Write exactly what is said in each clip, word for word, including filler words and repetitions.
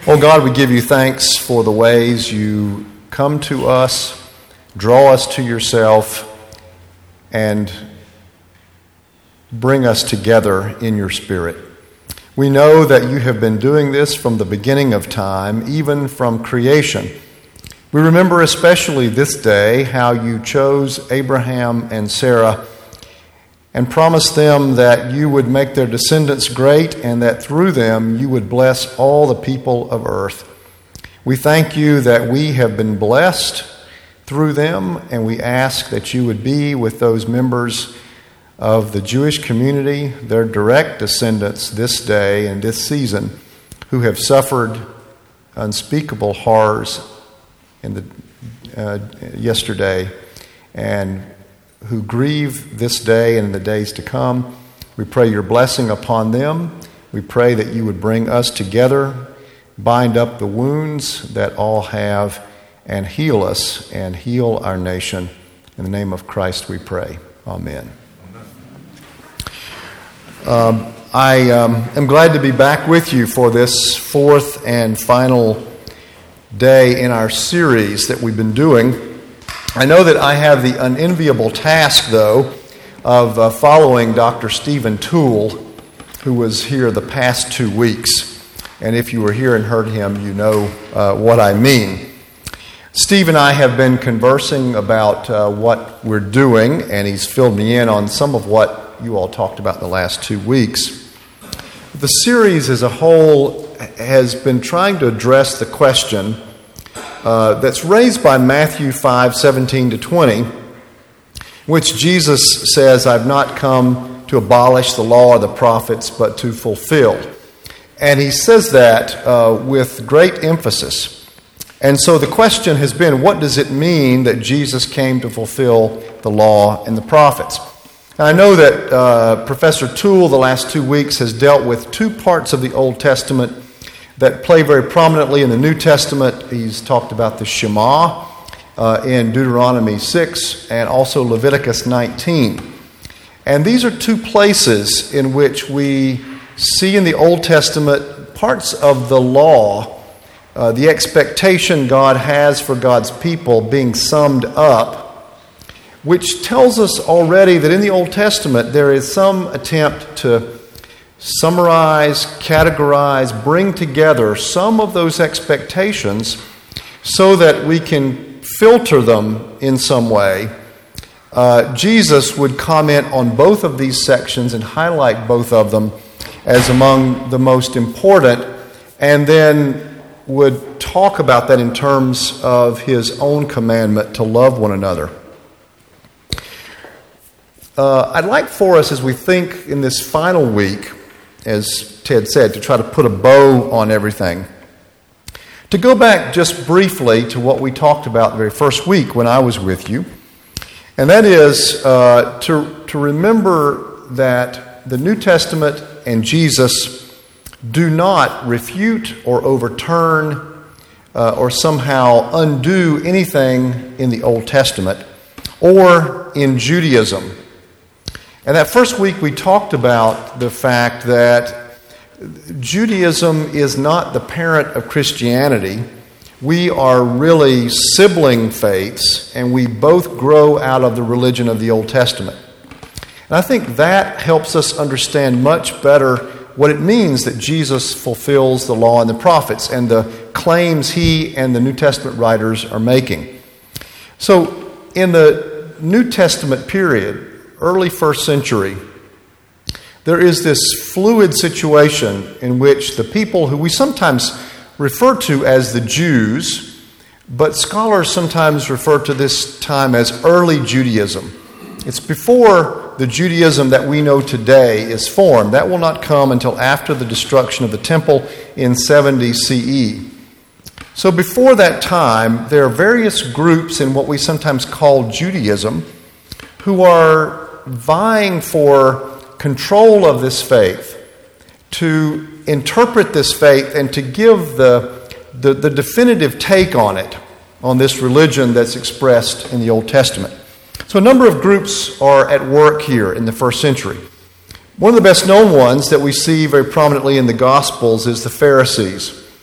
Oh God, we give you thanks for the ways you come to us, draw us to yourself, and bring us together in your Spirit. We know that you have been doing this from the beginning of time, even from creation. We remember especially this day how you chose Abraham and Sarah and promised them that you would make their descendants great and that through them you would bless all the people of earth. We thank you that we have been blessed through them, and we ask that you would be with those members of the Jewish community, their direct descendants this day and this season, who have suffered unspeakable horrors in the uh, yesterday and who grieve this day and in the days to come. We pray your blessing upon them. We pray that you would bring us together, bind up the wounds that all have, and heal us and heal our nation. In the name of Christ we pray. Amen. Um, I um, am glad to be back with you for this fourth and final day in our series that we've been doing. I know that I have the unenviable task, though, of uh, following Doctor Stephen Toole, who was here the past two weeks. And if you were here and heard him, you know uh, what I mean. Steve and I have been conversing about uh, what we're doing, and he's filled me in on some of what you all talked about in the last two weeks. The series as a whole has been trying to address the question uh, that's raised by Matthew five, seventeen to twenty, which Jesus says, I've not come to abolish the law or the prophets, but to fulfill. And he says that uh, with great emphasis. And so the question has been, what does it mean that Jesus came to fulfill the law and the prophets? Now, I know that uh, Professor Toole the last two weeks has dealt with two parts of the Old Testament that play very prominently in the New Testament. He's talked about the Shema uh, in Deuteronomy six and also Leviticus nineteen. And these are two places in which we see in the Old Testament parts of the law, uh, the expectation God has for God's people being summed up, which tells us already that in the Old Testament there is some attempt to summarize, categorize, bring together some of those expectations so that we can filter them in some way. Uh, Jesus would comment on both of these sections and highlight both of them as among the most important, and then would talk about that in terms of his own commandment to love one another. Uh, I'd like for us, as we think in this final week, as Ted said, to try to put a bow on everything, to go back just briefly to what we talked about the very first week when I was with you, and that is uh, to, to remember that the New Testament and Jesus do not refute or overturn uh, or somehow undo anything in the Old Testament or in Judaism. And that first week we talked about the fact that Judaism is not the parent of Christianity. We are really sibling faiths, and we both grow out of the religion of the Old Testament. And I think that helps us understand much better what it means that Jesus fulfills the law and the prophets and the claims he and the New Testament writers are making. So in the New Testament period, early first century, there is this fluid situation in which the people who we sometimes refer to as the Jews, but scholars sometimes refer to this time as early Judaism. It's before the Judaism that we know today is formed. That will not come until after the destruction of the temple in seventy C E. So before that time, there are various groups in what we sometimes call Judaism who are vying for control of this faith, to interpret this faith and to give the, the, the definitive take on it, on this religion that's expressed in the Old Testament. So a number of groups are at work here in the first century. One of the best known ones that we see very prominently in the Gospels is the Pharisees.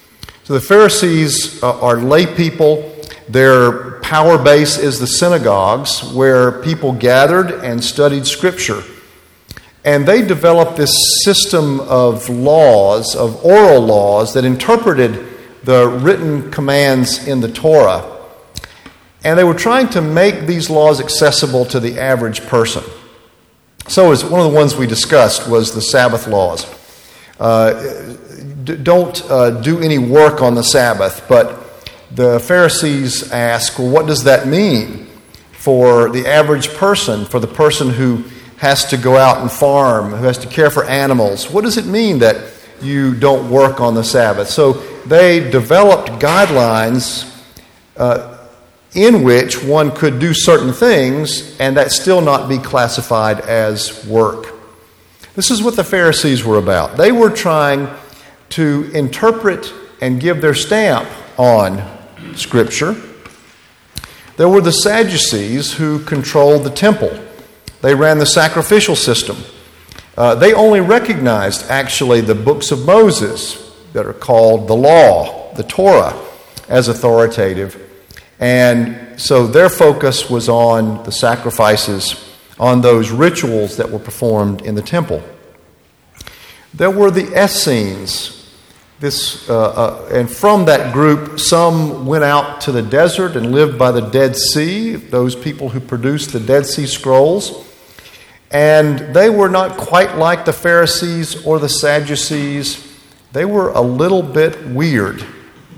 So the Pharisees uh, are lay people. Their power base is the synagogues, where people gathered and studied Scripture. And they developed this system of laws, of oral laws, that interpreted the written commands in the Torah. And they were trying to make these laws accessible to the average person. So as one of the ones we discussed was the Sabbath laws. Uh, d- don't uh, do any work on the Sabbath. But the Pharisees ask, well, what does that mean for the average person, for the person who has to go out and farm, who has to care for animals? What does it mean that you don't work on the Sabbath? So they developed guidelines uh, in which one could do certain things and that still not be classified as work. This is what the Pharisees were about. They were trying to interpret and give their stamp on Scripture. There were the Sadducees who controlled the temple. They ran the sacrificial system. Uh, they only recognized, actually, the books of Moses that are called the law, the Torah, as authoritative. And so their focus was on the sacrifices, on those rituals that were performed in the temple. There were the Essenes. This, uh, uh, and from that group, some went out to the desert and lived by the Dead Sea, those people who produced the Dead Sea Scrolls. And they were not quite like the Pharisees or the Sadducees. They were a little bit weird.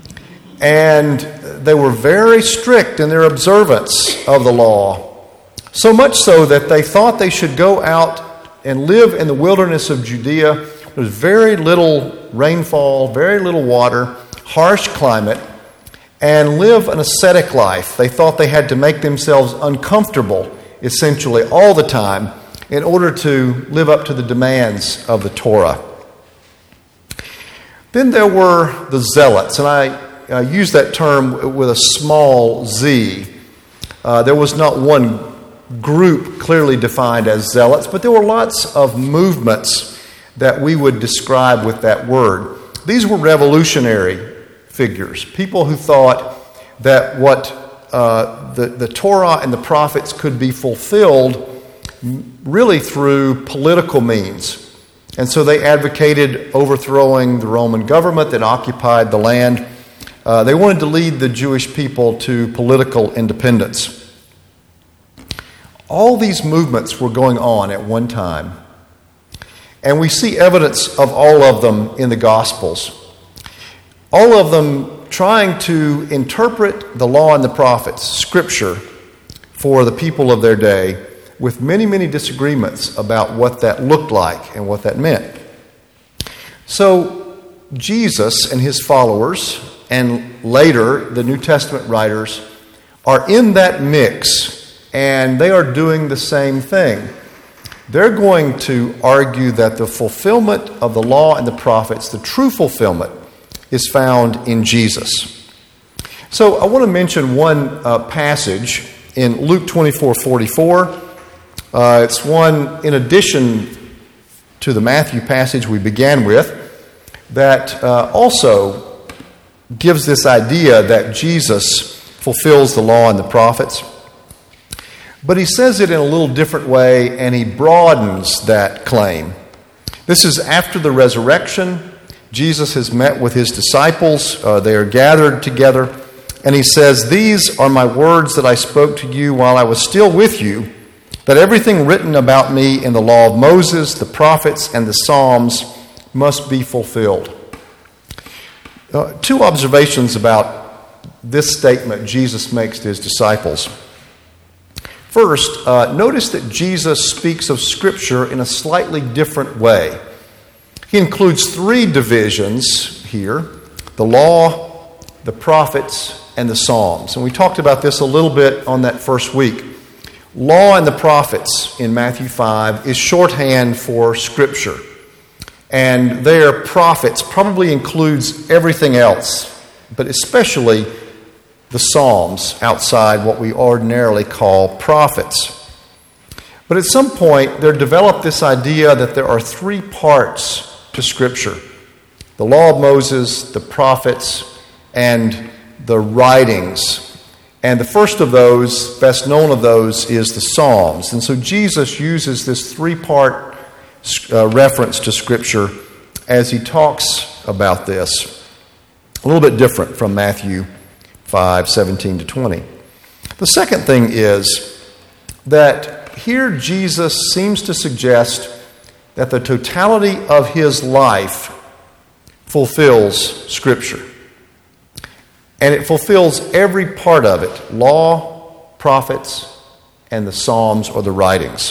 And they were very strict in their observance of the law. So much so that they thought they should go out and live in the wilderness of Judea. There's very little rainfall, very little water, harsh climate, and live an ascetic life. They thought they had to make themselves uncomfortable, essentially, all the time in order to live up to the demands of the Torah. Then there were the Zealots, and I uh, use that term with a small z. Uh, there was not one group clearly defined as zealots, but there were lots of movements that we would describe with that word. These were revolutionary figures, people who thought that what uh, the, the Torah and the prophets could be fulfilled really through political means. And so they advocated overthrowing the Roman government that occupied the land. Uh, they wanted to lead the Jewish people to political independence. All these movements were going on at one time. And we see evidence of all of them in the Gospels. All of them trying to interpret the law and the prophets, Scripture, for the people of their day, with many, many disagreements about what that looked like and what that meant. So Jesus and his followers, and later the New Testament writers, are in that mix, and they are doing the same thing. They're going to argue that the fulfillment of the law and the prophets, the true fulfillment, is found in Jesus. So I want to mention one uh, passage in Luke twenty-four forty-four. Uh, it's one in addition to the Matthew passage we began with that uh, also gives this idea that Jesus fulfills the law and the prophets. But he says it in a little different way, and he broadens that claim. This is after the resurrection. Jesus has met with his disciples. Uh, they are gathered together. And he says, "These are my words that I spoke to you while I was still with you, that everything written about me in the law of Moses, the prophets, and the Psalms must be fulfilled." Uh, two observations about this statement Jesus makes to his disciples. First, uh, notice that Jesus speaks of Scripture in a slightly different way. He includes three divisions here: the law, the prophets, and the Psalms. And we talked about this a little bit on that first week. Law and the prophets in Matthew five is shorthand for Scripture. And their prophets probably includes everything else, but especially the Psalms outside what we ordinarily call prophets. But at some point, there developed this idea that there are three parts to Scripture: the law of Moses, the prophets, and the writings. And the first of those, best known of those, is the Psalms. And so Jesus uses this three-part uh, reference to Scripture as he talks about this. A little bit different from Matthew five, seventeen to twenty. The second thing is that here Jesus seems to suggest that the totality of his life fulfills Scripture. And it fulfills every part of it, law, prophets, and the Psalms or the writings.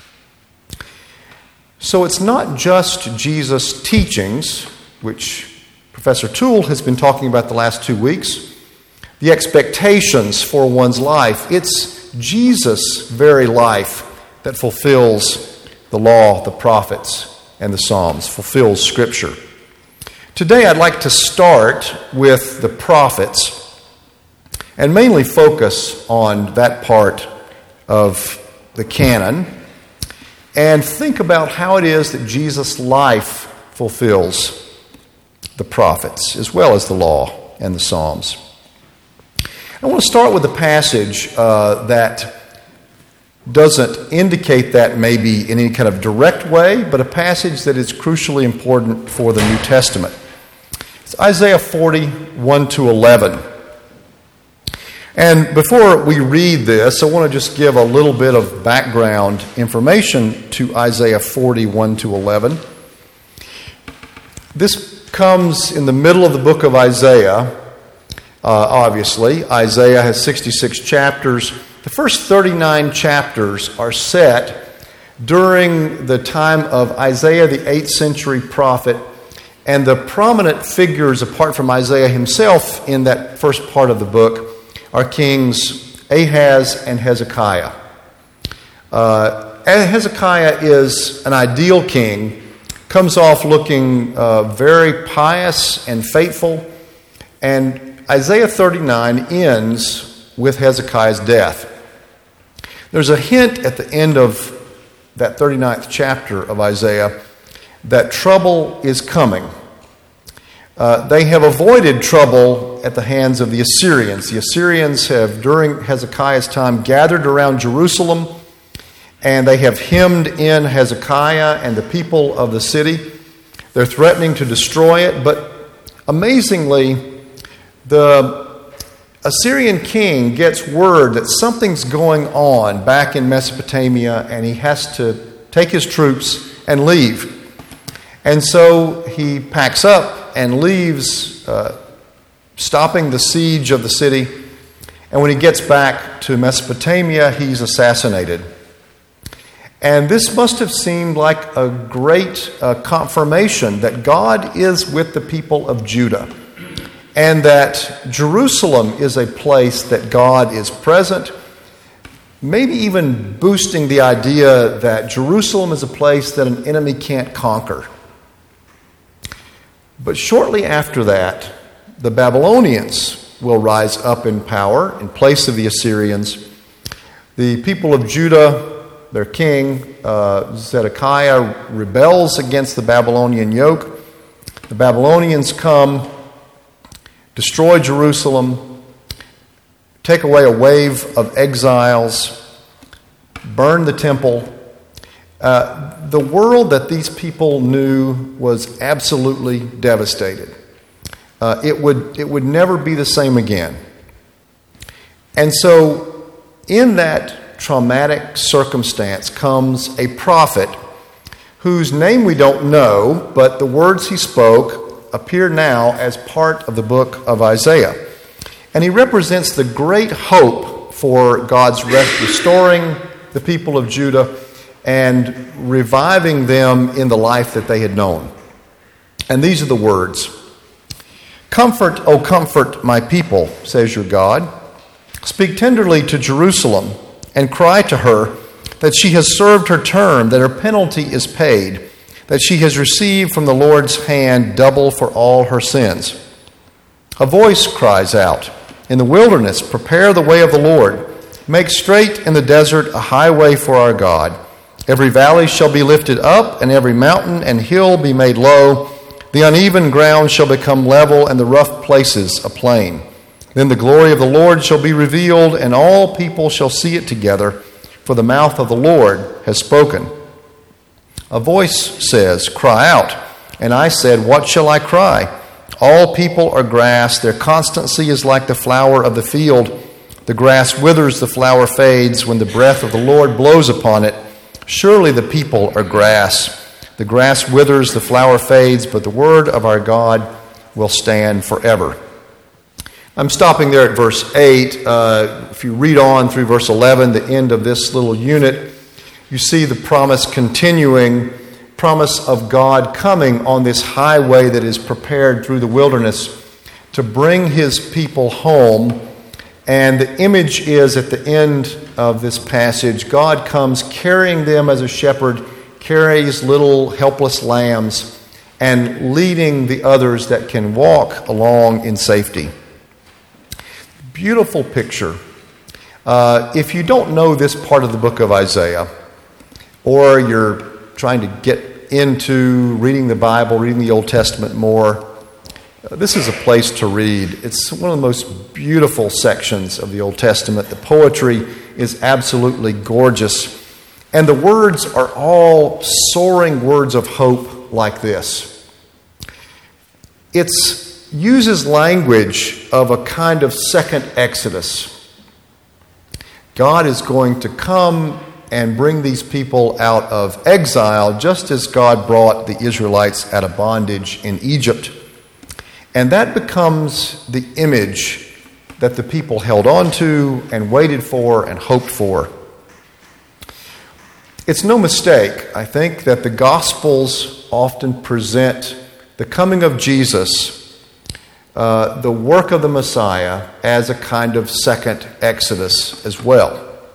So it's not just Jesus' teachings, which Professor Toole has been talking about the last two weeks, the expectations for one's life. It's Jesus' very life that fulfills the law, the prophets, and the Psalms, fulfills Scripture. Today I'd like to start with the prophets and mainly focus on that part of the canon and think about how it is that Jesus' life fulfills the prophets as well as the law and the Psalms. I want to start with a passage uh, that doesn't indicate that maybe in any kind of direct way, but a passage that is crucially important for the New Testament. It's Isaiah forty, one to eleven. And before we read this, I want to just give a little bit of background information to Isaiah forty, one to eleven. This comes in the middle of the book of Isaiah, uh, obviously. Isaiah has sixty-six chapters. The first thirty-nine chapters are set during the time of Isaiah, the eighth century prophet, and the prominent figures, apart from Isaiah himself, in that first part of the book are kings Ahaz and Hezekiah. Uh, Hezekiah is an ideal king, comes off looking uh, very pious and faithful, and Isaiah thirty-nine ends with Hezekiah's death. There's a hint at the end of that thirty-ninth chapter of Isaiah that trouble is coming. Uh, they have avoided trouble at the hands of the Assyrians. The Assyrians have, during Hezekiah's time, gathered around Jerusalem, and they have hemmed in Hezekiah and the people of the city. They're threatening to destroy it, but amazingly, the Assyrian king gets word that something's going on back in Mesopotamia, and he has to take his troops and leave. And so he packs up and leaves, uh, stopping the siege of the city. And when he gets back to Mesopotamia, he's assassinated. And this must have seemed like a great uh, confirmation that God is with the people of Judah, and that Jerusalem is a place that God is present, maybe even boosting the idea that Jerusalem is a place that an enemy can't conquer. But shortly after that, the Babylonians will rise up in power in place of the Assyrians. The people of Judah, their king, uh, Zedekiah, rebels against the Babylonian yoke. The Babylonians come, destroy Jerusalem, take away a wave of exiles, burn the temple. Uh, the world that these people knew was absolutely devastated. Uh, it would it would never be the same again. And so, in that traumatic circumstance comes a prophet whose name we don't know, but the words he spoke appear now as part of the book of Isaiah. And he represents the great hope for God's restoring the people of Judah and reviving them in the life that they had known. And these are the words. "Comfort, O comfort my people, says your God. Speak tenderly to Jerusalem and cry to her that she has served her term, that her penalty is paid, that she has received from the Lord's hand double for all her sins. A voice cries out, in the wilderness, prepare the way of the Lord. Make straight in the desert a highway for our God. Every valley shall be lifted up, and every mountain and hill be made low. The uneven ground shall become level, and the rough places a plain. Then the glory of the Lord shall be revealed, and all people shall see it together, for the mouth of the Lord has spoken. A voice says, "Cry out." And I said, "What shall I cry?" All people are grass. Their constancy is like the flower of the field. The grass withers, the flower fades, when the breath of the Lord blows upon it. Surely the people are grass. The grass withers, the flower fades, but the word of our God will stand forever. I'm stopping there at verse eight. Uh, if you read on through verse eleven, the end of this little unit, you see the promise continuing, promise of God coming on this highway that is prepared through the wilderness to bring his people home. And the image is at the end of this passage, God comes carrying them as a shepherd carries little helpless lambs and leading the others that can walk along in safety. Beautiful picture. Uh, if you don't know this part of the book of Isaiah, or you're trying to get into reading the Bible, reading the Old Testament more, uh, this is a place to read. It's one of the most beautiful sections of the Old Testament. The poetry is absolutely gorgeous. And the words are all soaring words of hope like this. It uses language of a kind of second Exodus. God is going to come and bring these people out of exile, just as God brought the Israelites out of bondage in Egypt. And that becomes the image that the people held on to and waited for and hoped for. It's no mistake, I think, that the Gospels often present the coming of Jesus, uh, the work of the Messiah, as a kind of second Exodus as well.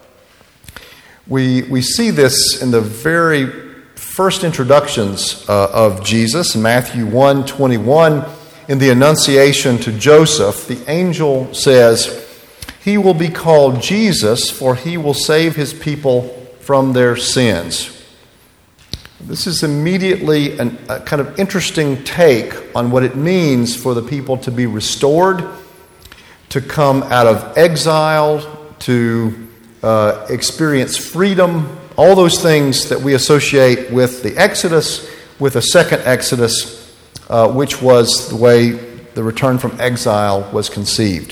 We, we see this in the very first introductions uh, of Jesus. In Matthew one twenty-one, in the Annunciation to Joseph, the angel says, "He will be called Jesus, for he will save his people from their sins." This is immediately an, a kind of interesting take on what it means for the people to be restored, to come out of exile, to uh, experience freedom, all those things that we associate with the Exodus, with a second Exodus, uh, which was the way the return from exile was conceived.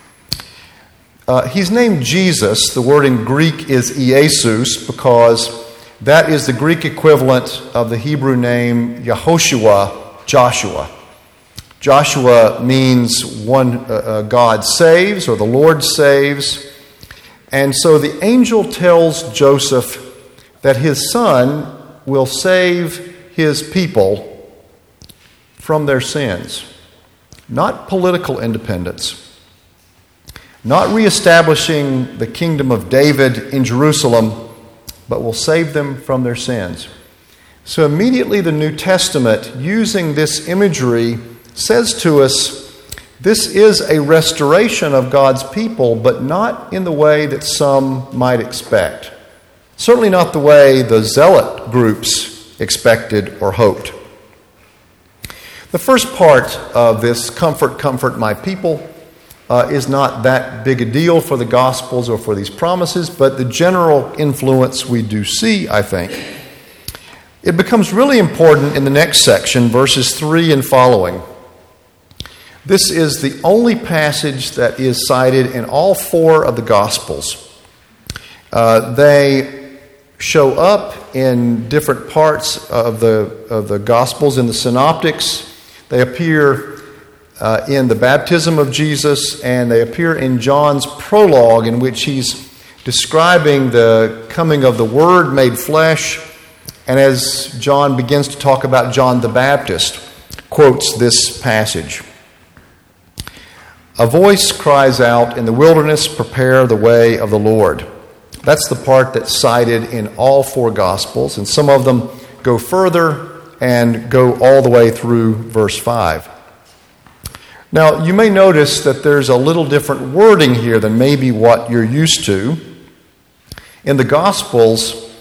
Uh, he's named Jesus. The word in Greek is Iesus, because that is the Greek equivalent of the Hebrew name Yehoshua, Joshua. Joshua means one uh, uh, God saves, or the Lord saves. And so the angel tells Joseph that his son will save his people from their sins. Not political independence, not reestablishing the kingdom of David in Jerusalem, but will save them from their sins. So immediately the New Testament, using this imagery, says to us, this is a restoration of God's people, but not in the way that some might expect. Certainly not the way the zealot groups expected or hoped. The first part of this, comfort, comfort my people, Uh, is not that big a deal for the Gospels or for these promises, but the general influence we do see, I think. It becomes really important in the next section, verses three and following. This is the only passage that is cited in all four of the Gospels. Uh, they show up in different parts of the, of the Gospels, in the Synoptics. They appear Uh, in the baptism of Jesus, and they appear in John's prologue, in which he's describing the coming of the Word made flesh, and as John begins to talk about John the Baptist, quotes this passage. "A voice cries out in the wilderness, prepare the way of the Lord." That's the part that's cited in all four Gospels, and some of them go further and go all the way through verse five. Now, you may notice that there's a little different wording here than maybe what you're used to. In the Gospels,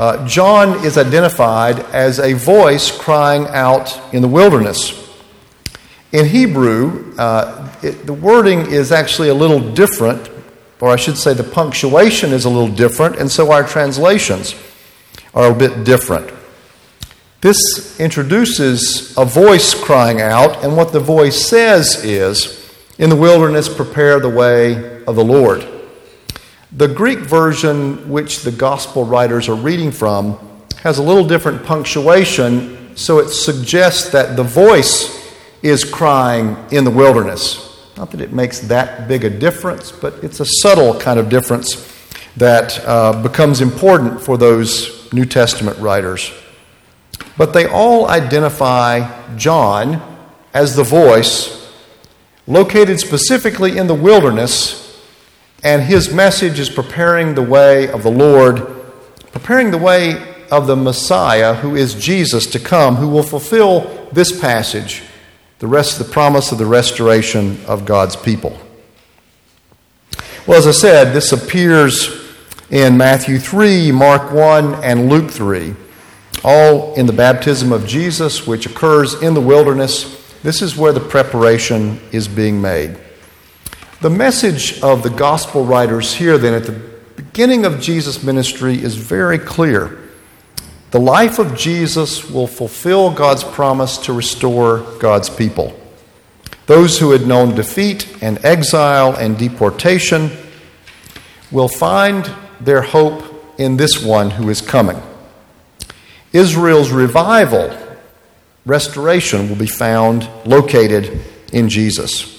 Uh, John is identified as a voice crying out in the wilderness. In Hebrew, uh, it, the wording is actually a little different, or I should say the punctuation is a little different, and so our translations are a bit different. This introduces a voice crying out, and what the voice says is, "In the wilderness prepare the way of the Lord." The Greek version, which the gospel writers are reading from, has a little different punctuation, so it suggests that the voice is crying in the wilderness. Not that it makes that big a difference, but it's a subtle kind of difference that uh, becomes important for those New Testament writers. But they all identify John as the voice located specifically in the wilderness, and his message is preparing the way of the Lord, preparing the way of the Messiah, who is Jesus to come, who will fulfill this passage, the rest of the promise of the restoration of God's people. Well, as I said, this appears in Matthew three, Mark one, and Luke three, all in the baptism of Jesus, which occurs in the wilderness. This is where the preparation is being made. The message of the gospel writers here, then, at the beginning of Jesus' ministry is very clear. The life of Jesus will fulfill God's promise to restore God's people. Those who had known defeat and exile and deportation will find their hope in this one who is coming. Israel's revival, restoration, will be found located in Jesus.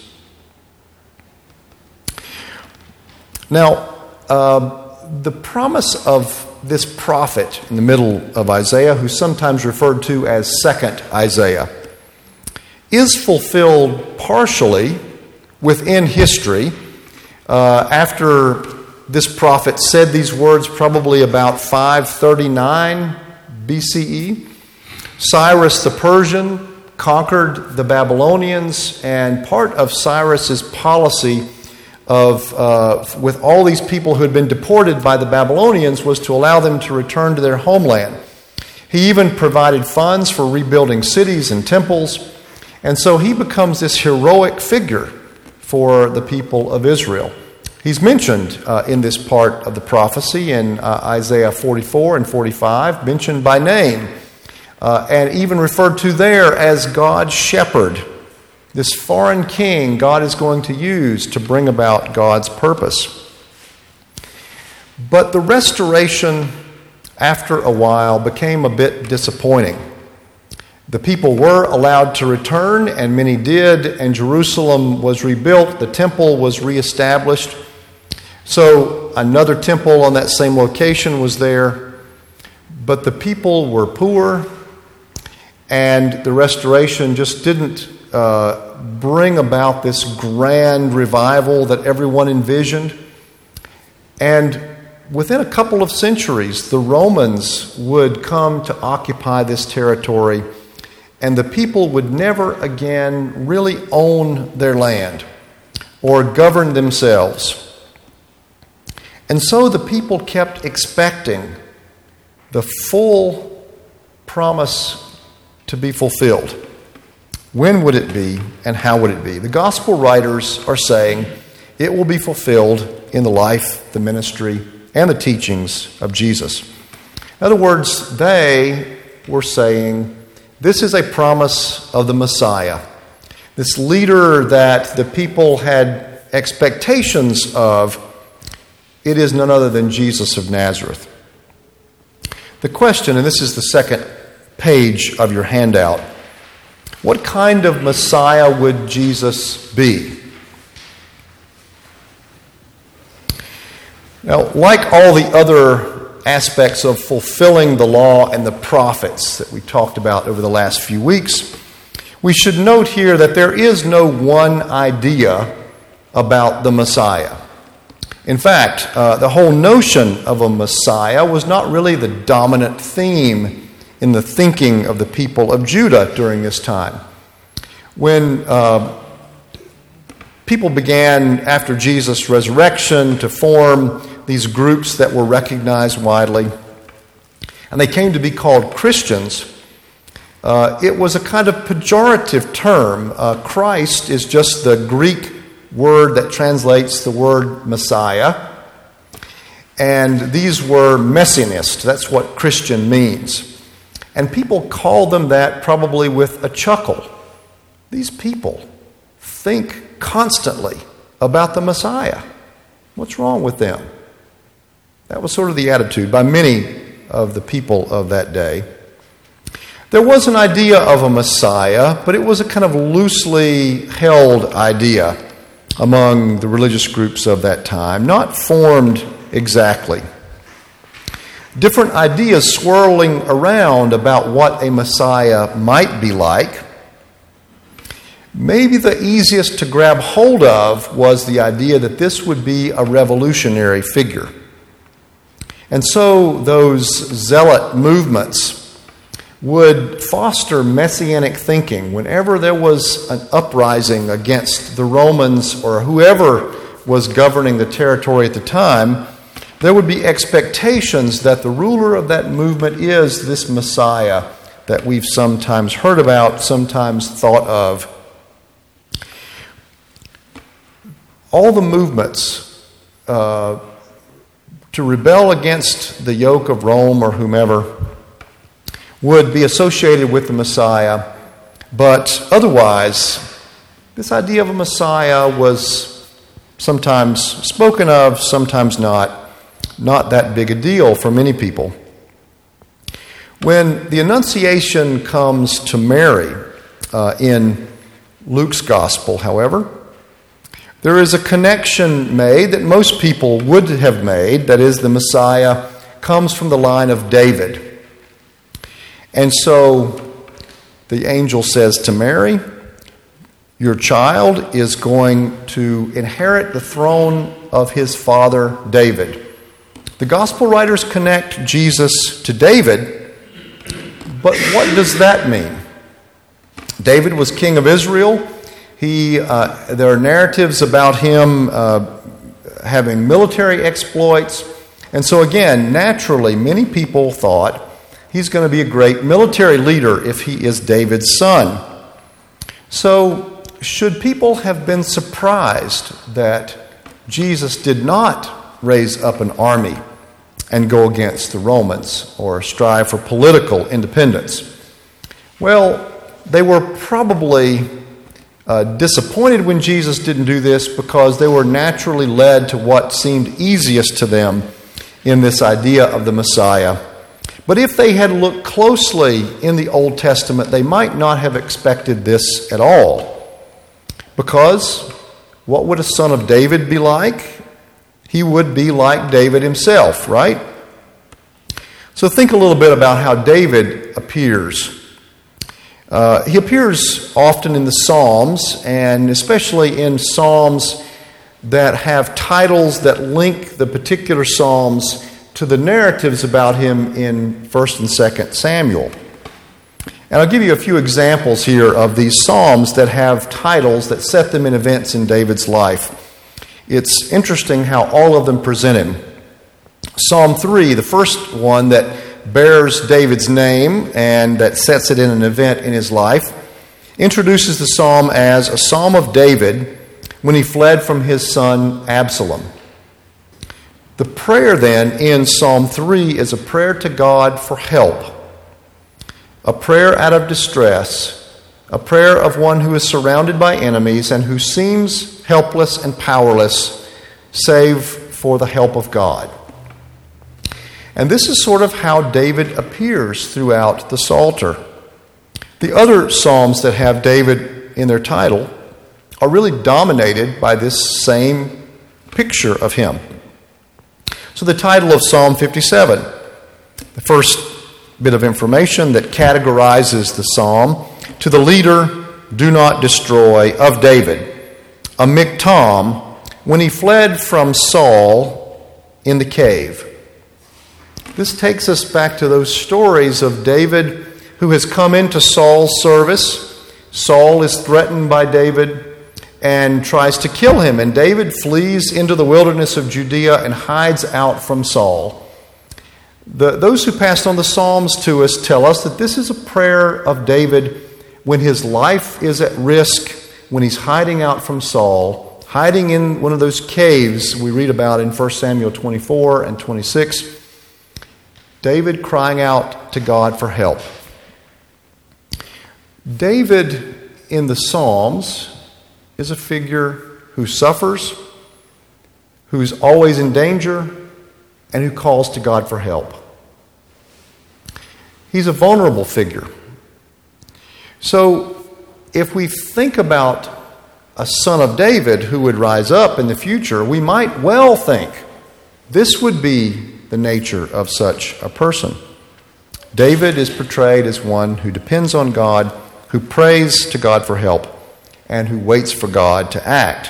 Now, uh, the promise of this prophet in the middle of Isaiah, who's sometimes referred to as Second Isaiah, is fulfilled partially within history. Uh, after this prophet said these words, probably about five thirty-nine B C E, Cyrus the Persian conquered the Babylonians, and part of Cyrus's policy of uh, with all these people who had been deported by the Babylonians was to allow them to return to their homeland. He even provided funds for rebuilding cities and temples, and so he becomes this heroic figure for the people of Israel. He's mentioned uh, in this part of the prophecy in uh, Isaiah forty-four and forty-five, mentioned by name, uh, and even referred to there as God's shepherd. This foreign king God is going to use to bring about God's purpose. But the restoration, after a while, became a bit disappointing. The people were allowed to return, and many did, and Jerusalem was rebuilt. The temple was reestablished. So another temple on that same location was there, but the people were poor, and the restoration just didn't uh, bring about this grand revival that everyone envisioned. And within a couple of centuries, the Romans would come to occupy this territory, and the people would never again really own their land or govern themselves. And so the people kept expecting the full promise to be fulfilled. When would it be, and how would it be? The gospel writers are saying it will be fulfilled in the life, the ministry, and the teachings of Jesus. In other words, they were saying this is a promise of the Messiah, this leader that the people had expectations of. It is none other than Jesus of Nazareth. The question, and this is the second page of your handout, what kind of Messiah would Jesus be? Now, like all the other aspects of fulfilling the law and the prophets that we talked about over the last few weeks, we should note here that there is no one idea about the Messiah. In fact, uh, the whole notion of a Messiah was not really the dominant theme in the thinking of the people of Judah during this time. When uh, people began, after Jesus' resurrection, to form these groups that were recognized widely, and they came to be called Christians, uh, it was a kind of pejorative term. Uh, Christ is just the Greek word that translates the word Messiah. And these were messianists. That's what Christian means. And people call them that probably with a chuckle. These people think constantly about the Messiah. What's wrong with them? That was sort of the attitude by many of the people of that day. There was an idea of a Messiah, but it was a kind of loosely held idea among the religious groups of that time, not formed exactly. Different ideas swirling around about what a Messiah might be like. Maybe the easiest to grab hold of was the idea that this would be a revolutionary figure. And so those zealot movements would foster messianic thinking. Whenever there was an uprising against the Romans or whoever was governing the territory at the time, there would be expectations that the ruler of that movement is this Messiah that we've sometimes heard about, sometimes thought of. All the movements uh, to rebel against the yoke of Rome or whomever would be associated with the Messiah, but otherwise, this idea of a Messiah was sometimes spoken of, sometimes not. Not that big a deal for many people. When the Annunciation comes to Mary uh, in Luke's Gospel, however, there is a connection made that most people would have made, that is, the Messiah comes from the line of David. And so the angel says to Mary, your child is going to inherit the throne of his father David. The gospel writers connect Jesus to David, but what does that mean? David was king of Israel. He, uh, there are narratives about him uh, having military exploits. And so again, naturally, many people thought he's going to be a great military leader if he is David's son. So should people have been surprised that Jesus did not raise up an army and go against the Romans or strive for political independence? Well, they were probably uh, disappointed when Jesus didn't do this because they were naturally led to what seemed easiest to them in this idea of the Messiah. But if they had looked closely in the Old Testament, they might not have expected this at all. Because what would a son of David be like? He would be like David himself, right? So think a little bit about how David appears. Uh, he appears often in the Psalms, and especially in Psalms that have titles that link the particular Psalms to the narratives about him in First and Second Samuel. And I'll give you a few examples here of these Psalms that have titles that set them in events in David's life. It's interesting how all of them present him. Psalm three, the first one that bears David's name and that sets it in an event in his life, introduces the psalm as a psalm of David when he fled from his son Absalom. The prayer then in Psalm three is a prayer to God for help, a prayer out of distress, a prayer of one who is surrounded by enemies and who seems helpless and powerless, save for the help of God. And this is sort of how David appears throughout the Psalter. The other psalms that have David in their title are really dominated by this same picture of him. So the title of Psalm fifty-seven, the first bit of information that categorizes the psalm, to the leader, do not destroy, of David, a miktam, when he fled from Saul in the cave. This takes us back to those stories of David who has come into Saul's service. Saul is threatened by David and tries to kill him, and David flees into the wilderness of Judea and hides out from Saul. The, those who passed on the Psalms to us tell us that this is a prayer of David when his life is at risk, when he's hiding out from Saul, hiding in one of those caves we read about in First Samuel twenty-four and twenty-six. David crying out to God for help. David in the Psalms is a figure who suffers, who's always in danger, and who calls to God for help. He's a vulnerable figure. So if we think about a son of David who would rise up in the future, we might well think this would be the nature of such a person. David is portrayed as one who depends on God, who prays to God for help, and who waits for God to act.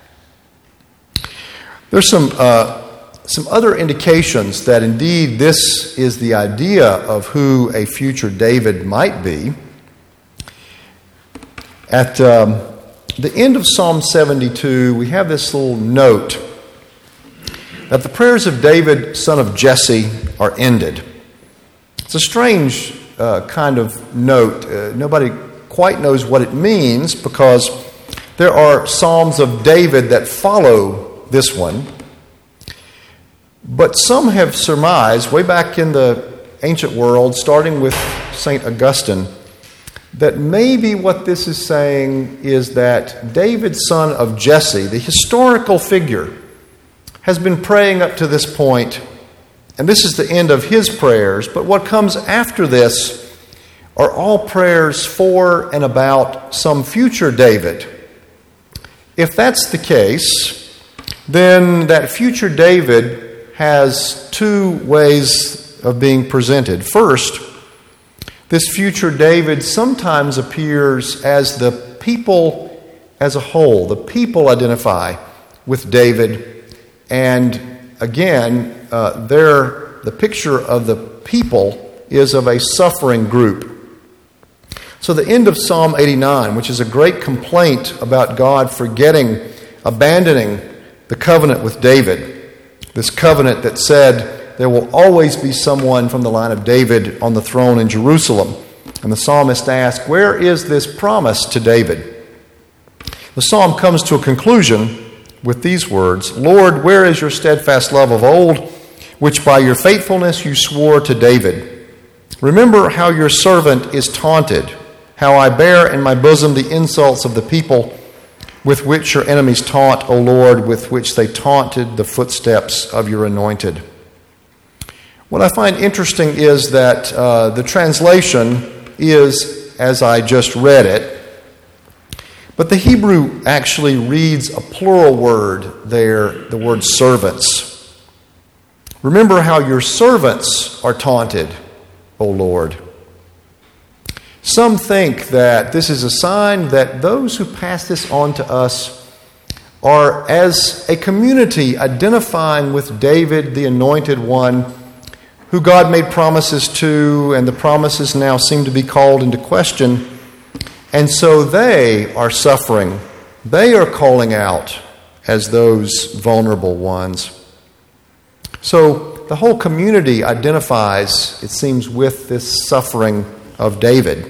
There's some uh, some other indications that indeed this is the idea of who a future David might be. At um, the end of Psalm seventy-two, we have this little note that the prayers of David, son of Jesse, are ended. It's a strange uh, kind of note. Uh, nobody quite knows what it means because there are Psalms of David that follow this one. But some have surmised, way back in the ancient world, starting with Saint Augustine, that maybe what this is saying is that David, son of Jesse, the historical figure, has been praying up to this point, and this is the end of his prayers, but what comes after this are all prayers for and about some future David. If that's the case, then that future David has two ways of being presented. First, this future David sometimes appears as the people as a whole. The people identify with David, and again, uh, there the picture of the people is of a suffering group. So the end of Psalm eighty-nine, which is a great complaint about God forgetting, abandoning the covenant with David, this covenant that said there will always be someone from the line of David on the throne in Jerusalem. And the psalmist asks, where is this promise to David? The psalm comes to a conclusion with these words, Lord, where is your steadfast love of old, which by your faithfulness you swore to David? Remember how your servant is taunted, how I bear in my bosom the insults of the people with which your enemies taunt, O Lord, with which they taunted the footsteps of your anointed. What I find interesting is that uh, the translation is as I just read it, but the Hebrew actually reads a plural word there, the word servants. Remember how your servants are taunted, O Lord. Some think that this is a sign that those who pass this on to us are, as a community, identifying with David, the anointed one, who God made promises to, and the promises now seem to be called into question. And so they are suffering. They are calling out as those vulnerable ones. So the whole community identifies, it seems, with this suffering of David.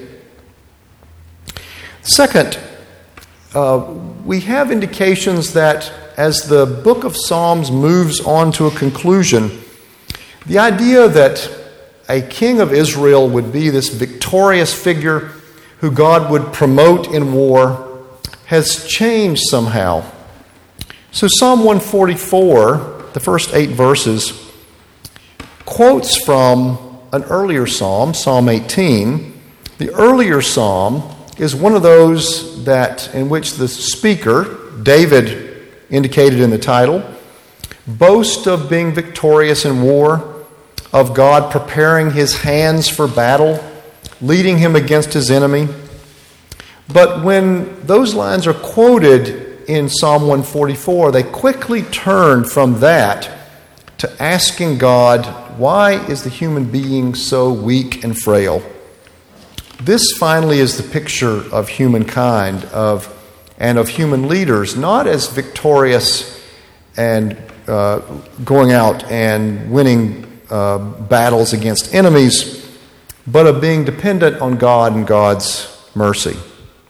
Second, uh, we have indications that as the book of Psalms moves on to a conclusion, the idea that a king of Israel would be this victorious figure who God would promote in war has changed somehow. So Psalm one forty-four, the first eight verses, quotes from an earlier psalm, Psalm eighteen. The earlier psalm is one of those that in which the speaker, David, indicated in the title, boasts of being victorious in war, of God preparing his hands for battle, leading him against his enemy. But when those lines are quoted in Psalm one forty-four, they quickly turn from that to asking God, why is the human being so weak and frail? This finally is the picture of humankind of and of human leaders, not as victorious and uh, going out and winning uh, battles against enemies, but of being dependent on God and God's mercy.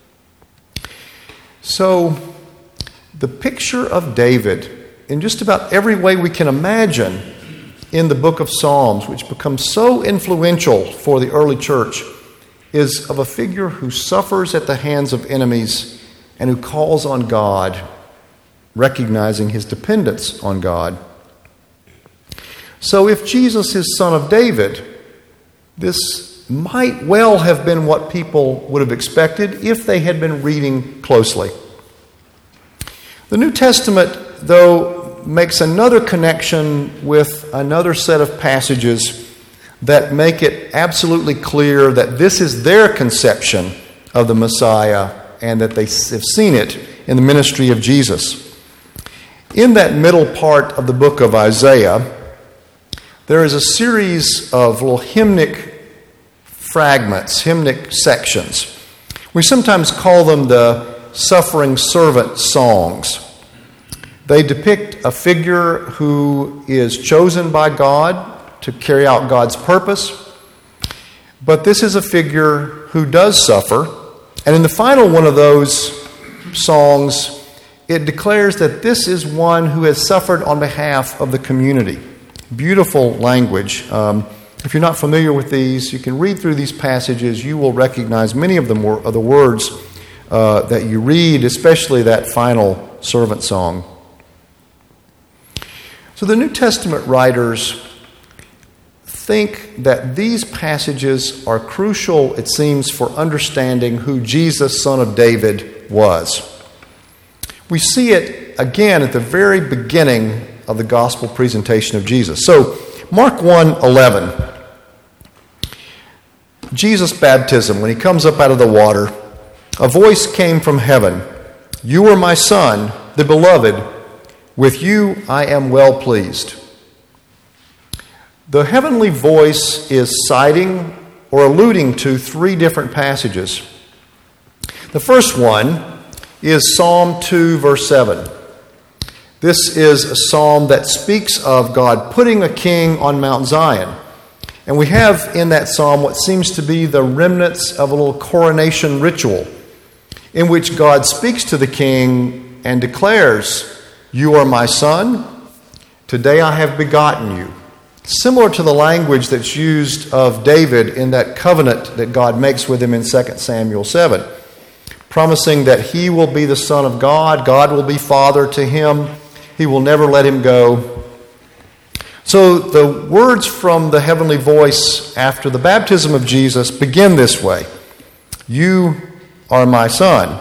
So, the picture of David, in just about every way we can imagine in the book of Psalms, which becomes so influential for the early church, is of a figure who suffers at the hands of enemies and who calls on God, recognizing his dependence on God. So if Jesus is son of David, this might well have been what people would have expected if they had been reading closely. The New Testament, though, makes another connection with another set of passages that make it absolutely clear that this is their conception of the Messiah and that they have seen it in the ministry of Jesus. In that middle part of the book of Isaiah, there is a series of little hymnic fragments, hymnic sections. We sometimes call them the suffering servant songs. They depict a figure who is chosen by God to carry out God's purpose, but this is a figure who does suffer. And in the final one of those songs, it declares that this is one who has suffered on behalf of the community. Beautiful language. Um, if you're not familiar with these, you can read through these passages. You will recognize many of, them, of the words uh, that you read, especially that final servant song. So the New Testament writers think that these passages are crucial, it seems, for understanding who Jesus, son of David, was. We see it again at the very beginning of the gospel presentation of Jesus. So, Mark one eleven, Jesus' baptism, when he comes up out of the water, a voice came from heaven, "You are my son, the beloved. With you I am well pleased." The heavenly voice is citing or alluding to three different passages. The first one is Psalm two, verse seven. This is a psalm that speaks of God putting a king on Mount Zion. And we have in that psalm what seems to be the remnants of a little coronation ritual in which God speaks to the king and declares, "You are my son, today I have begotten you." Similar to the language that's used of David in that covenant that God makes with him in Second Samuel seven, promising that he will be the Son of God, God will be Father to him, he will never let him go. So the words from the heavenly voice after the baptism of Jesus begin this way: "You are my son."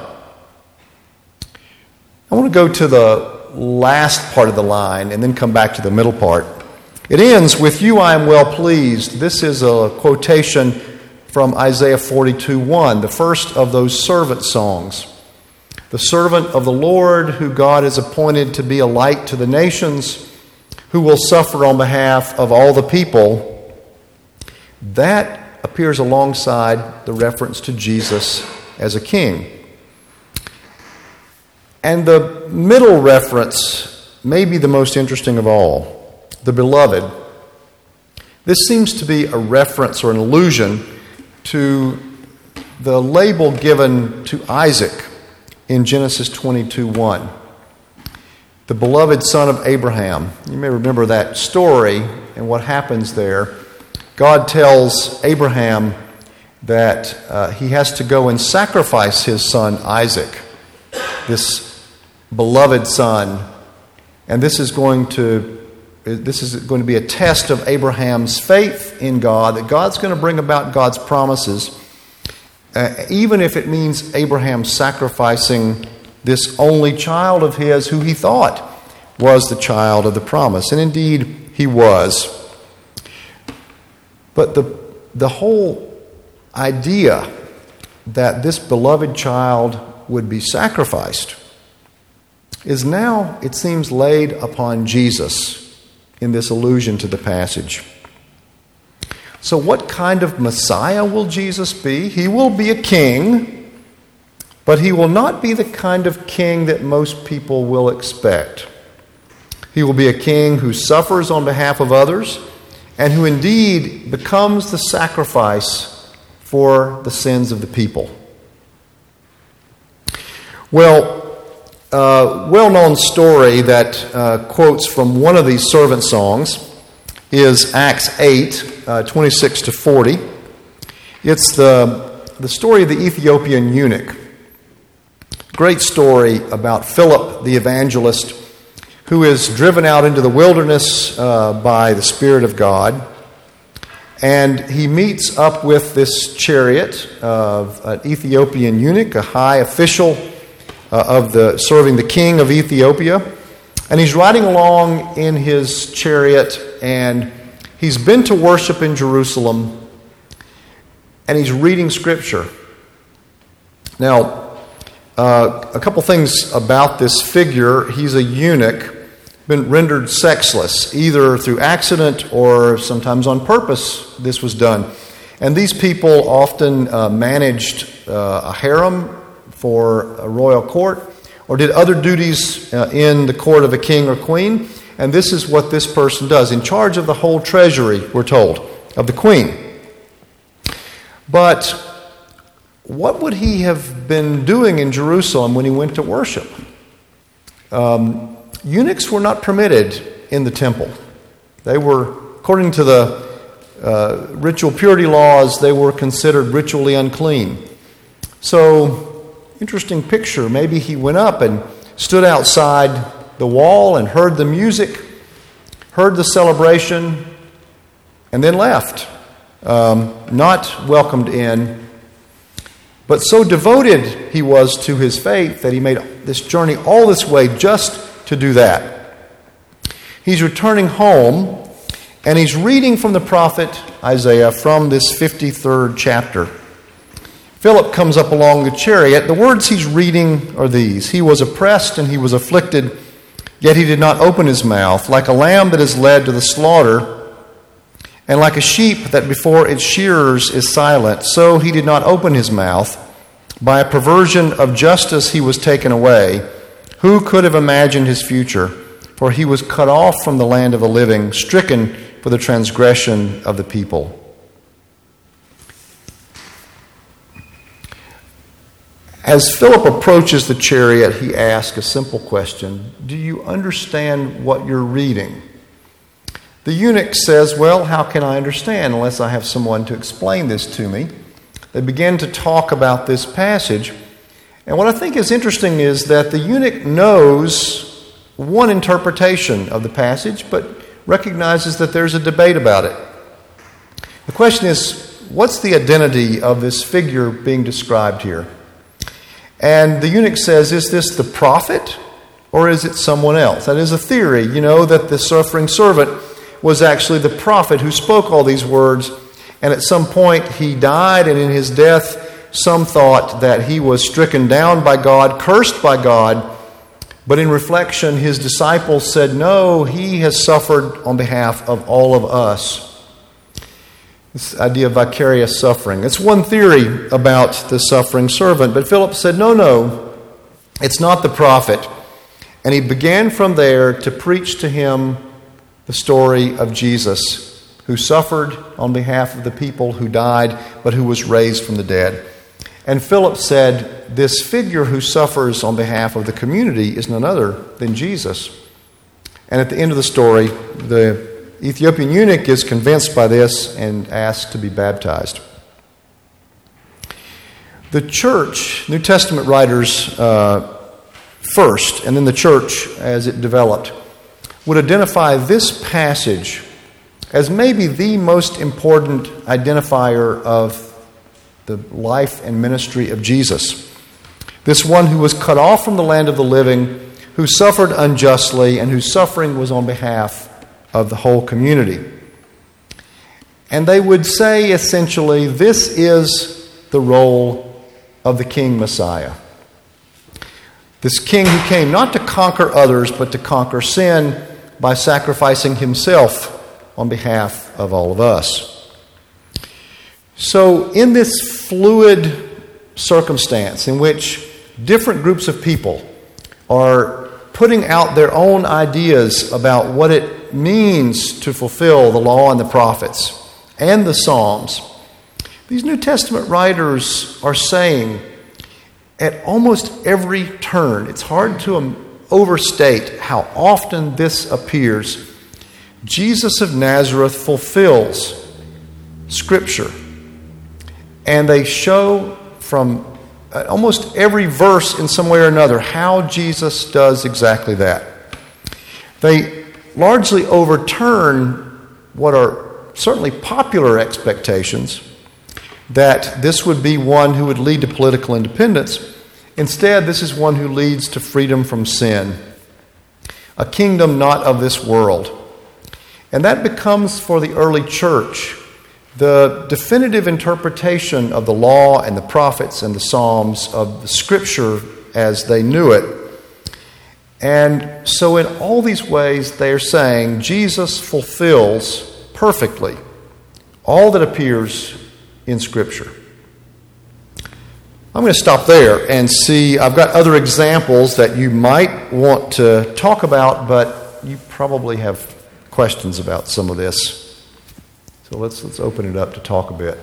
I want to go to the last part of the line and then come back to the middle part. It ends, "With you I am well pleased." This is a quotation from Isaiah forty-two one, the first of those servant songs. The servant of the Lord, who God has appointed to be a light to the nations, who will suffer on behalf of all the people. That appears alongside the reference to Jesus as a king. And the middle reference may be the most interesting of all. The beloved. This seems to be a reference or an allusion to the label given to Isaac in Genesis twenty-two one. The beloved son of Abraham. You may remember that story and what happens there. God tells Abraham that uh, he has to go and sacrifice his son Isaac, this beloved son, and this is going to This is going to be a test of Abraham's faith in God, that God's going to bring about God's promises, uh, even if it means Abraham sacrificing this only child of his who he thought was the child of the promise. And indeed, he was. But the, the whole idea that this beloved child would be sacrificed is now, it seems, laid upon Jesus in this allusion to the passage. So what kind of Messiah will Jesus be? He will be a king, but he will not be the kind of king that most people will expect. He will be a king who suffers on behalf of others and who indeed becomes the sacrifice for the sins of the people. Well, a well-known story that uh, quotes from one of these servant songs is Acts eight, uh, twenty-six to forty. It's the, the story of the Ethiopian eunuch. Great story about Philip the evangelist, who is driven out into the wilderness uh, by the Spirit of God. And he meets up with this chariot of an Ethiopian eunuch, a high official uh, of the serving the king of Ethiopia. And he's riding along in his chariot, and he's been to worship in Jerusalem, and he's reading Scripture. Now, uh, a couple things about this figure. He's a eunuch, been rendered sexless, either through accident or sometimes on purpose this was done. And these people often uh, managed uh, a harem for a royal court, or did other duties uh, in the court of a king or queen. And this is what this person does, in charge of the whole treasury, we're told, of the queen. But what would he have been doing in Jerusalem when he went to worship? Um, eunuchs were not permitted in the temple. They were, according to the uh, ritual purity laws, they were considered ritually unclean. So, interesting picture. Maybe he went up and stood outside the wall and heard the music, heard the celebration, and then left. Um, not welcomed in. But so devoted he was to his faith that he made this journey all this way just to do that. He's returning home, and he's reading from the prophet Isaiah from this fifty-third chapter. Philip comes up along the chariot. The words he's reading are these: "He was oppressed and he was afflicted, yet he did not open his mouth. Like a lamb that is led to the slaughter, and like a sheep that before its shearers is silent, so he did not open his mouth. By a perversion of justice he was taken away. Who could have imagined his future? For he was cut off from the land of the living, stricken for the transgression of the people." As Philip approaches the chariot, he asks a simple question: "Do you understand what you're reading?" The eunuch says, "Well, how can I understand unless I have someone to explain this to me?" They begin to talk about this passage. And what I think is interesting is that the eunuch knows one interpretation of the passage, but recognizes that there's a debate about it. The question is, what's the identity of this figure being described here? And the eunuch says, is this the prophet or is it someone else? That is a theory, you know, that the suffering servant was actually the prophet who spoke all these words, and at some point he died, and in his death some thought that he was stricken down by God, cursed by God, but in reflection his disciples said, no, he has suffered on behalf of all of us. This idea of vicarious suffering. It's one theory about the suffering servant. But Philip said, no, no, it's not the prophet. And he began from there to preach to him the story of Jesus, who suffered on behalf of the people, who died, but who was raised from the dead. And Philip said, this figure who suffers on behalf of the community is none other than Jesus. And at the end of the story, the Ethiopian eunuch is convinced by this and asked to be baptized. The church, New Testament writers uh, first, and then the church as it developed, would identify this passage as maybe the most important identifier of the life and ministry of Jesus. This one who was cut off from the land of the living, who suffered unjustly, and whose suffering was on behalf of the whole community. And they would say essentially, this is the role of the King Messiah. This king who came not to conquer others, but to conquer sin by sacrificing himself on behalf of all of us. So in this fluid circumstance in which different groups of people are putting out their own ideas about what it it means to fulfill the law and the prophets and the Psalms, these New Testament writers are saying at almost every turn, it's hard to overstate how often this appears, Jesus of Nazareth fulfills Scripture. And they show from almost every verse in some way or another how Jesus does exactly that. They largely overturn what are certainly popular expectations that this would be one who would lead to political independence. Instead, this is one who leads to freedom from sin, a kingdom not of this world. And that becomes, for the early church, the definitive interpretation of the law and the prophets and the Psalms, of the Scripture as they knew it. And so in all these ways, they are saying Jesus fulfills perfectly all that appears in Scripture. I'm going to stop there and see, I've got other examples that you might want to talk about, but you probably have questions about some of this. So let's let's open it up to talk a bit.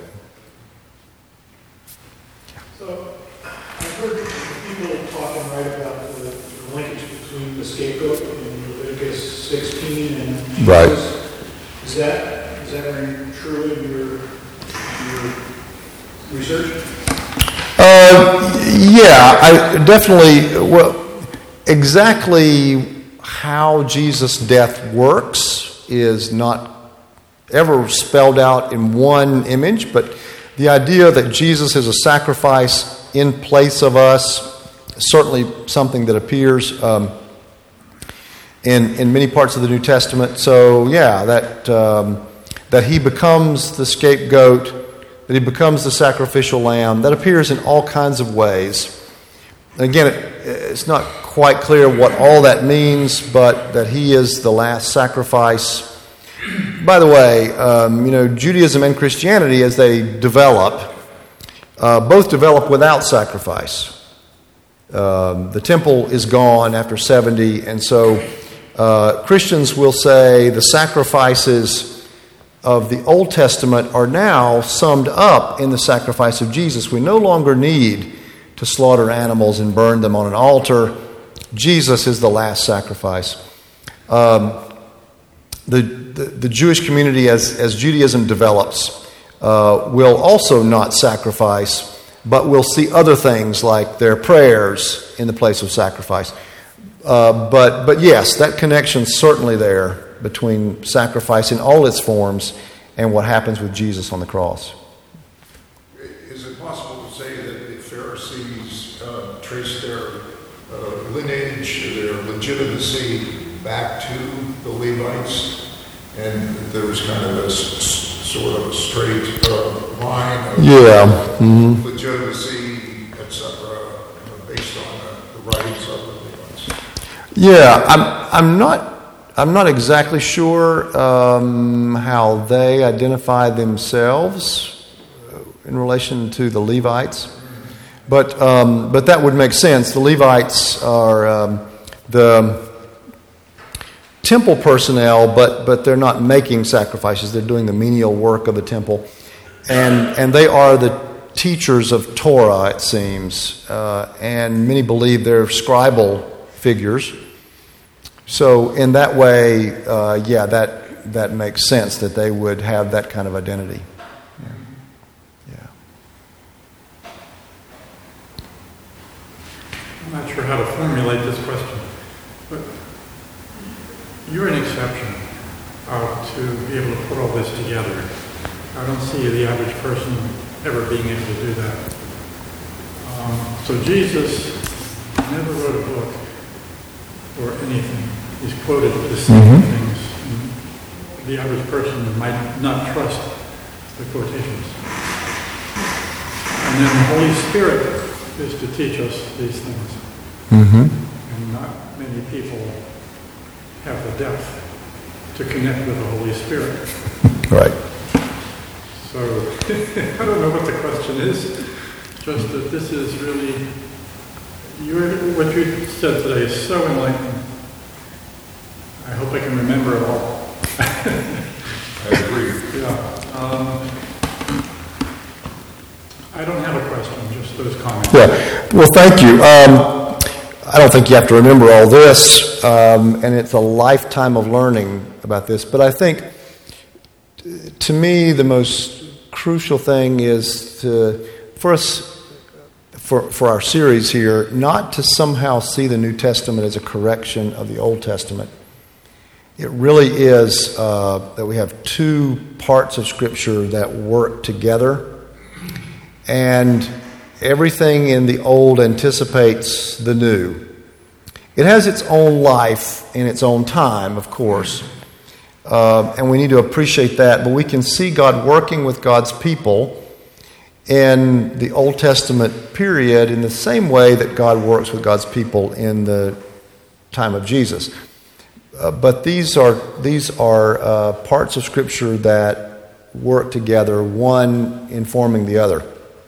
So I've heard people talking right about the, the linkage between the scapegoat in Leviticus sixteen and Jesus. Right. Is that is that ring true in your, your research? Uh, yeah, I definitely. Well, exactly how Jesus' death works is not ever spelled out in one image, but the idea that Jesus is a sacrifice in place of us is certainly something that appears um, in in many parts of the New Testament. So yeah, that um, that he becomes the scapegoat, that he becomes the sacrificial lamb, that appears in all kinds of ways. And again, it, it's not quite clear what all that means, but that he is the last sacrifice. By the way, um, you know, Judaism and Christianity, as they develop, uh, both develop without sacrifice. Um, the temple is gone after seventy, and so uh, Christians will say the sacrifices of the Old Testament are now summed up in the sacrifice of Jesus. We no longer need to slaughter animals and burn them on an altar. Jesus is the last sacrifice. Um, the, the the Jewish community, as as Judaism develops, uh, will also not sacrifice, but will see other things like their prayers in the place of sacrifice. Uh, but but yes, that connection's certainly there between sacrifice in all its forms and what happens with Jesus on the cross. Is it possible to say that the Pharisees uh, trace their uh, lineage, their legitimacy back to the Levites, and there was kind of a s- sort of a straight uh, line of Yeah. Mm-hmm. legitimacy, et cetera, based on the, the writings of the Levites? Yeah, I'm I'm not I'm not exactly sure um, how they identify themselves in relation to the Levites, but um, but that would make sense. The Levites are um, the temple personnel, but but they're not making sacrifices. They're doing the menial work of the temple, and and they are the teachers of Torah, it seems, uh, and many believe they're scribal figures. So in that way, uh, yeah, that that makes sense that they would have that kind of identity. Yeah. Yeah. I'm not sure how to formulate this question, but you're an exception uh, to be able to put all this together. I don't see the average person ever being able to do that. Um, so Jesus never wrote a book or anything. He's quoted the same Mm-hmm. things. And the average person might not trust the quotations. And then the Holy Spirit is to teach us these things. Mm-hmm. And not many people have the depth to connect with the Holy Spirit. Right. So I don't know what the question is. Just that this is really, you're, what you said today is so enlightening. I hope I can remember it all. Well, thank you. Um, I don't think you have to remember all this, um, and it's a lifetime of learning about this. But I think, to me, the most crucial thing is to, for us, for, for our series here, not to somehow see the New Testament as a correction of the Old Testament. It really is uh, that we have two parts of Scripture that work together, and everything in the Old anticipates the New. It has its own life in its own time, of course, uh, and we need to appreciate that, but we can see God working with God's people in the Old Testament period in the same way that God works with God's people in the time of Jesus. Uh, but these are these are uh, parts of Scripture that work together, one informing the other.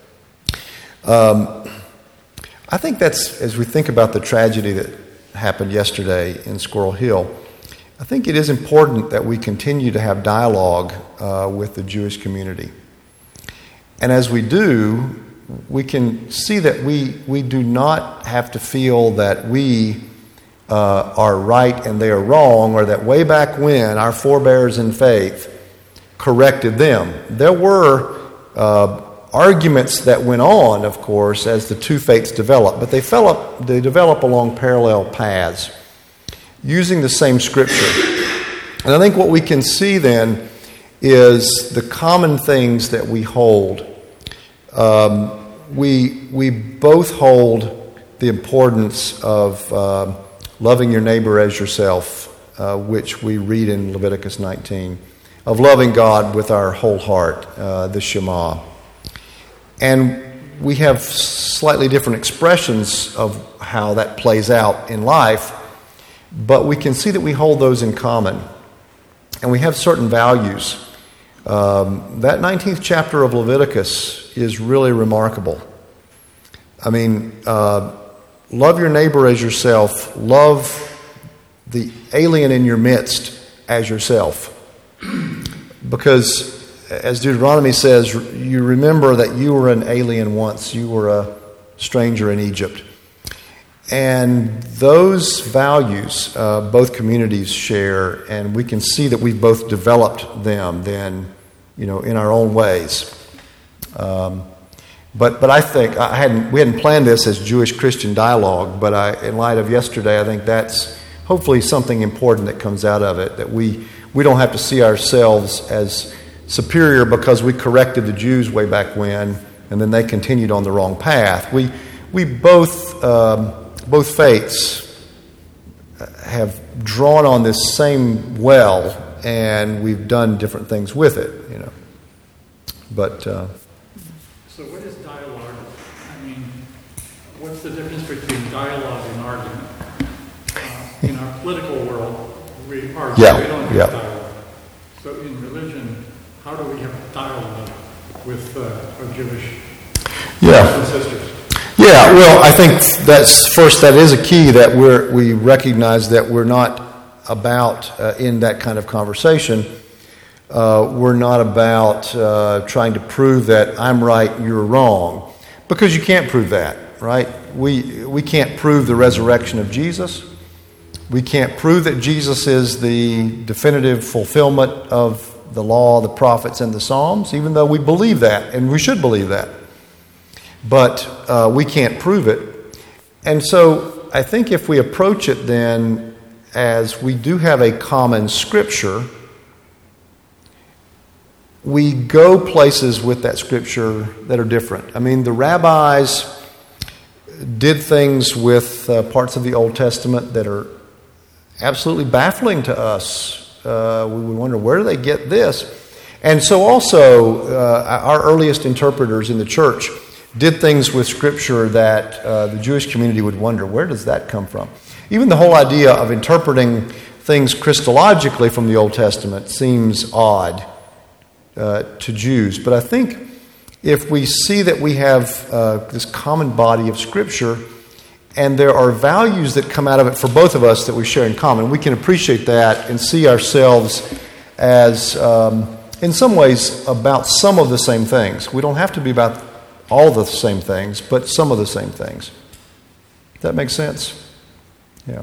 Um, I think that's, as we think about the tragedy that happened yesterday in Squirrel Hill, I think it is important that we continue to have dialogue uh, with the Jewish community. And as we do, we can see that we, we do not have to feel that we uh, are right and they are wrong, or that way back when our forebears in faith corrected them. There were uh, arguments that went on, of course, as the two faiths developed, but they, fell up, they develop along parallel paths, using the same Scripture. And I think what we can see then is the common things that we hold. Um, we, we both hold the importance of uh, loving your neighbor as yourself, uh, which we read in Leviticus nineteen, of loving God with our whole heart, uh, the Shema. And we have slightly different expressions of how that plays out in life, but we can see that we hold those in common. And we have certain values. Um, that nineteenth chapter of Leviticus is really remarkable. I mean, uh, love your neighbor as yourself. Love the alien in your midst as yourself. Because, as Deuteronomy says, you remember that you were an alien once. You were a stranger in Egypt. And those values uh, both communities share, and we can see that we've both developed them then, you know, in our own ways. Um, but but I think I hadn't we hadn't planned this as Jewish-Christian dialogue, but I, in light of yesterday, I think that's hopefully something important that comes out of it, that we we don't have to see ourselves as superior because we corrected the Jews way back when, and then they continued on the wrong path. We we both um, both faiths have drawn on this same well, and we've done different things with it, you know. But uh, so, what is dialogue? I mean, what's the difference between dialogue and argument? Uh, in our political world, we argue. Yeah, we don't have yeah. dialogue. So, in religion, how do we have dialogue with uh, our Jewish yeah. brothers and sisters? Yeah, well, I think that's first. That is a key that we're we recognize that we're not about uh, in that kind of conversation. Uh, we're not about uh, trying to prove that I'm right, you're wrong, because you can't prove that, right? We we can't prove the resurrection of Jesus. We can't prove that Jesus is the definitive fulfillment of the law, the prophets, and the Psalms, even though we believe that, and we should believe that. But uh, we can't prove it. And so I think if we approach it then as we do have a common Scripture, we go places with that Scripture that are different. I mean, the rabbis did things with uh, parts of the Old Testament that are absolutely baffling to us. Uh, we would wonder, where do they get this? And so also, uh, our earliest interpreters in the church did things with Scripture that uh, the Jewish community would wonder, where does that come from? Even the whole idea of interpreting things Christologically from the Old Testament seems odd uh, to Jews. But I think if we see that we have uh, this common body of Scripture, and there are values that come out of it for both of us that we share in common, we can appreciate that and see ourselves as, um, in some ways, about some of the same things. We don't have to be about all the same things, but some of the same things. Does that make sense? Yeah.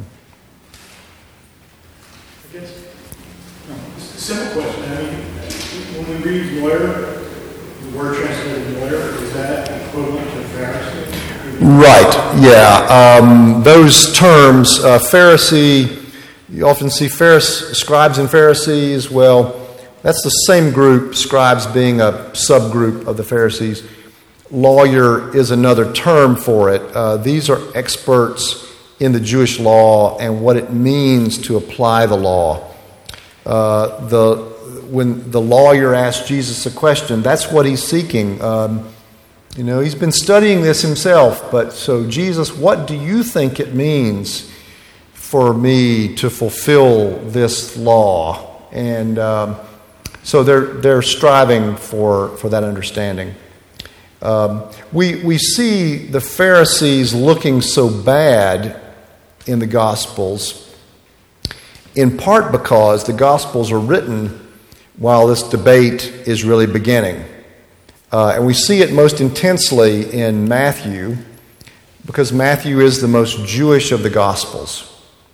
I guess, no, it's a simple question. I mean, when we read lawyer, the word translated lawyer, is that equivalent to Pharisee? Right, yeah. Um, those terms, uh, Pharisee, you often see Pharise- scribes and Pharisees. Well, that's the same group, scribes being a subgroup of the Pharisees. Lawyer is another term for it. Uh, these are experts in the Jewish law and what it means to apply the law. Uh, the when the lawyer asked Jesus a question, that's what he's seeking. Um, you know, he's been studying this himself, but so Jesus, what do you think it means for me to fulfill this law? And um, so they're they're striving for, for that understanding. Um, we we see the Pharisees looking so bad in the Gospels, in part because the Gospels are written while this debate is really beginning. Uh, and we see it most intensely in Matthew, because Matthew is the most Jewish of the Gospels.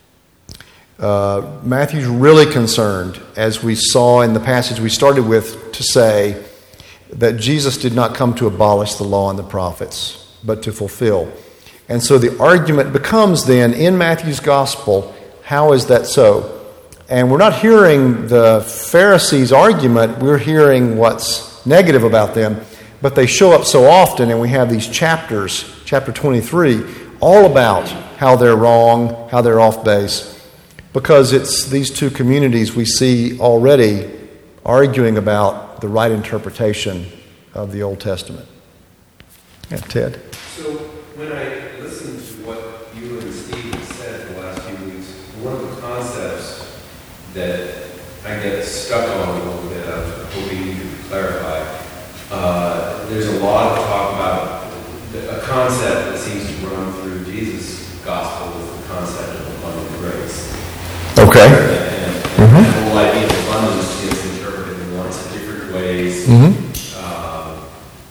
Uh, Matthew's really concerned, as we saw in the passage we started with, to say that Jesus did not come to abolish the law and the prophets, but to fulfill. And so the argument becomes then, in Matthew's gospel, how is that so? And we're not hearing the Pharisees' argument, we're hearing what's negative about them, but they show up so often, and we have these chapters, chapter twenty-three, all about how they're wrong, how they're off base, because it's these two communities we see already arguing about the right interpretation of the Old Testament. Yeah, Ted? So when I listened to what you and Steve have said the last few weeks, one of the concepts that I get stuck on a little bit, I'm hoping you can clarify. Uh, there's a lot of talk about a concept that seems to run through Jesus' gospel is the concept of abundant grace. Okay. And, and mm-hmm. the whole idea of abundance is interpreted in lots of different ways. Mm-hmm. Um,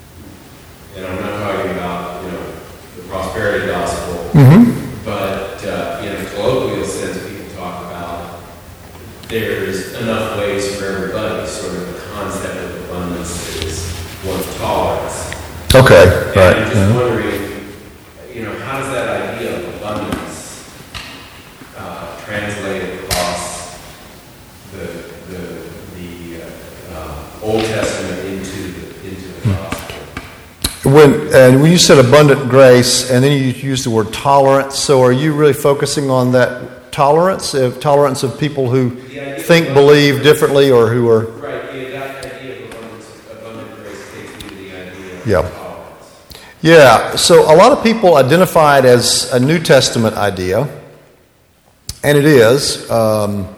and I'm not talking about, you know, the prosperity gospel, Mm-hmm. but uh, in a colloquial sense, people talk about there's enough ways for everybody. Sort of the concept of abundance is one of tolerance. Okay, and right. I'm just Yeah. wondering, you know, how does that idea of abundance uh, translate across the the, the uh, uh, Old Testament into the, into the gospel? When, and when you said abundant grace, and then you used the word tolerance, so are you really focusing on that tolerance, of tolerance of people who think, believe differently, or who are... Right, yeah, that idea of abundance, abundant grace takes me to the idea of Yeah. tolerance. Yeah, so a lot of people identify it as a New Testament idea, and it is. Um,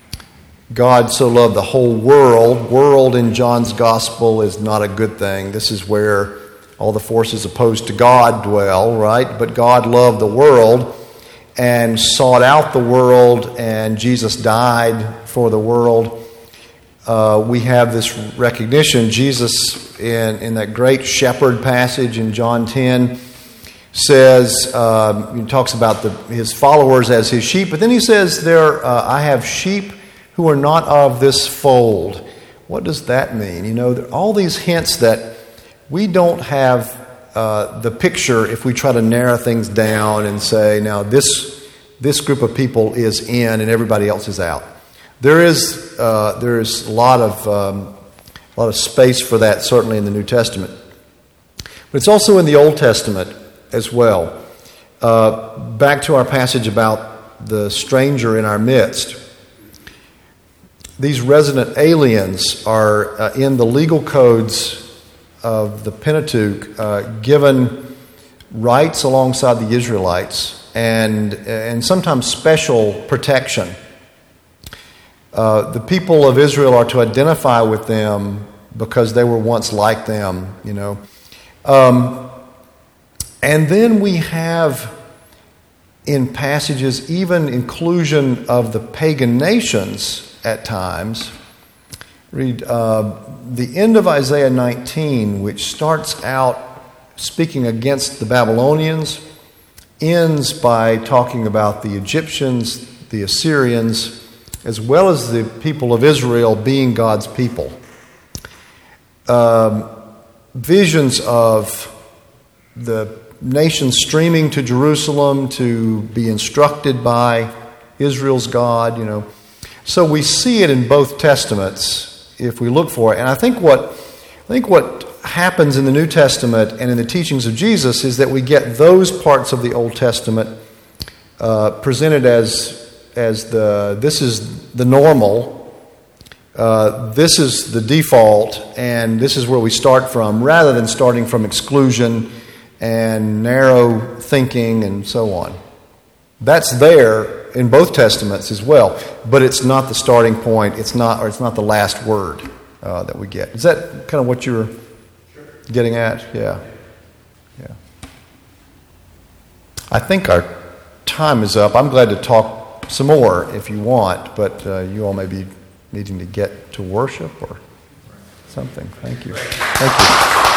God so loved the whole world. World in John's gospel is not a good thing. This is where all the forces opposed to God dwell, right? But God loved the world and sought out the world, and Jesus died for the world. Uh, we have this recognition. Jesus, in, in that great shepherd passage in John ten, says, uh, he talks about the, his followers as his sheep, but then he says, "There, uh, I have sheep who are not of this fold." What does that mean? You know, all these hints that we don't have uh, the picture if we try to narrow things down and say, now this this group of people is in and everybody else is out. There is uh, there is a lot of um, a lot of space for that, certainly in the New Testament, but it's also in the Old Testament as well. Uh, back to our passage about the stranger in our midst. These resident aliens are uh, in the legal codes of the Pentateuch uh, given rights alongside the Israelites and and sometimes special protection. Uh, the people of Israel are to identify with them because they were once like them, you know. Um, and then we have in passages even inclusion of the pagan nations at times. Read uh, the end of Isaiah nineteen, which starts out speaking against the Babylonians, ends by talking about the Egyptians, the Assyrians, as well as the people of Israel being God's people. Um, visions of the nation streaming to Jerusalem to be instructed by Israel's God, you know. So we see it in both Testaments if we look for it. And I think what I think what happens in the New Testament and in the teachings of Jesus is that we get those parts of the Old Testament uh, presented as as the this is the normal, uh, this is the default, and this is where we start from, rather than starting from exclusion and narrow thinking and so on. That's there in both Testaments as well, but it's not the starting point. It's not, or it's not the last word uh, that we get. Is that kind of what you're getting at? Yeah, yeah. I think our time is up. I'm glad to talk some more if you want, but uh, you all may be needing to get to worship or something. Thank you. Thank you.